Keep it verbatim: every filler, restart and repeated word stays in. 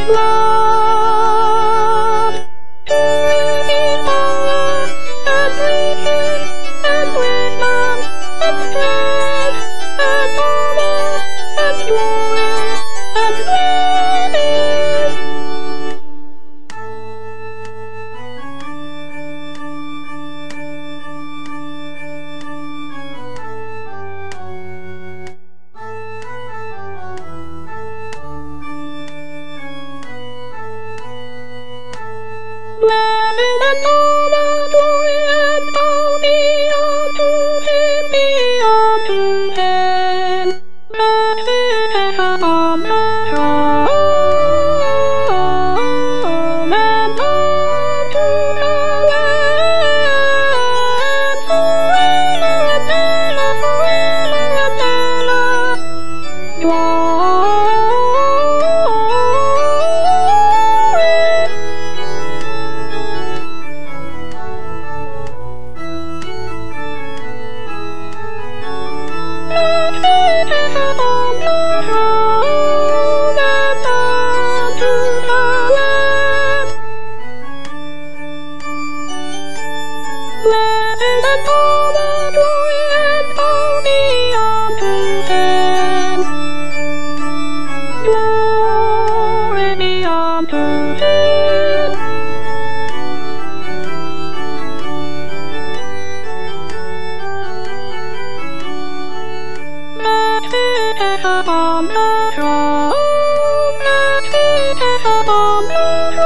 love to each other and riches and wisdom and strength and power and glory and gladness. Blessing and honor, glory and power be unto him, be unto him. Blessed is upon the throne and unto the Lamb forever and ever, forever and ever. Glory. Blessing and honor, glory and power be unto him. Glory be unto him. Blessed is upon the throne, blessed is upon the throne.